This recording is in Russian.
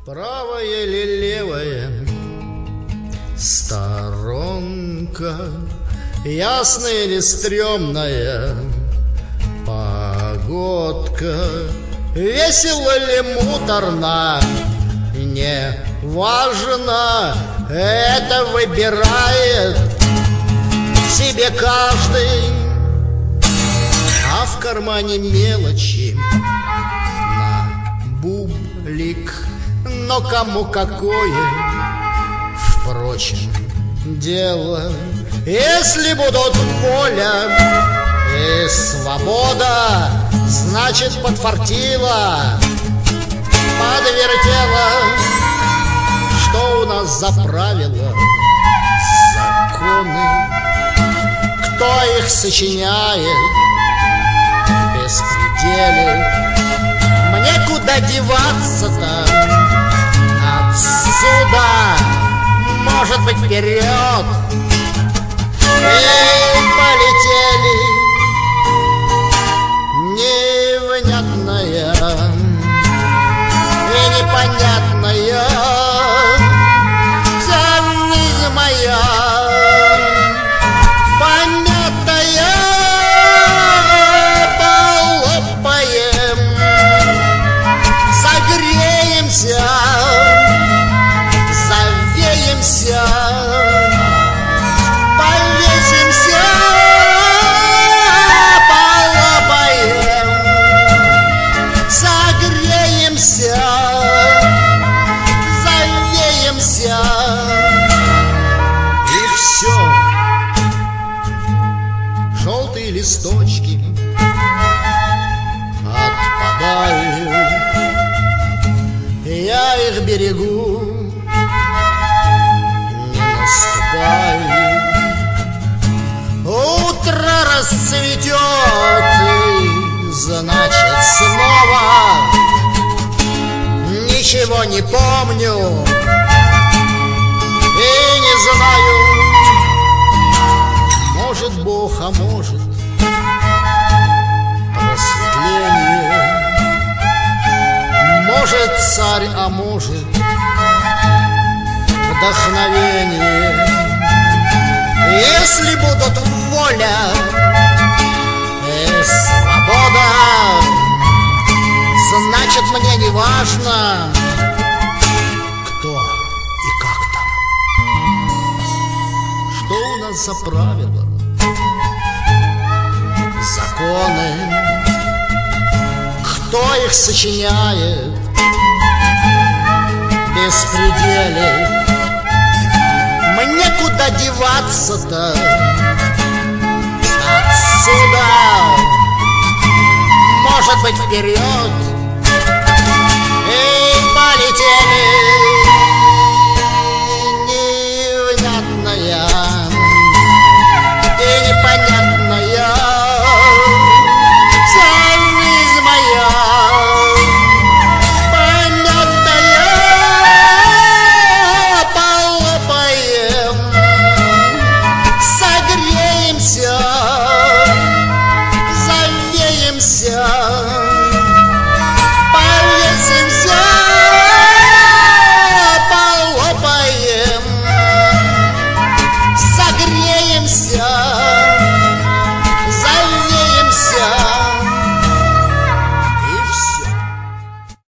Правая или левая сторонка, ясная или стрёмная погодка, весело ли муторно, не важно, это выбирает себе каждый. А в кармане мелочи на бублик, но кому какое, впрочем, дело. Если будут воля и свобода, значит, подфартило, подвертело. Что у нас за правила, законы? Кто их сочиняет? Беспределе. Мне куда деваться-то отсюда? Может быть, вперед? И полетели. Невнятная и непонятная вся жизнь моя, помятая, полопаем, согреемся, завеемся, повесимся, полопаем, согреемся, завеемся, и все. Желтые листочки отпадают, я их берегу, не наступаю. Утро расцветет, и значит снова ничего не помню и не знаю. Может Бог, а может просветление, может царь, а может вдохновение. Если будут воля и свобода, значит, мне не важно, кто и как там. Что у нас за правила, законы? Кто их сочиняет? Беспределе. Мне куда деваться-то отсюда? Может быть, вперед? И полетели.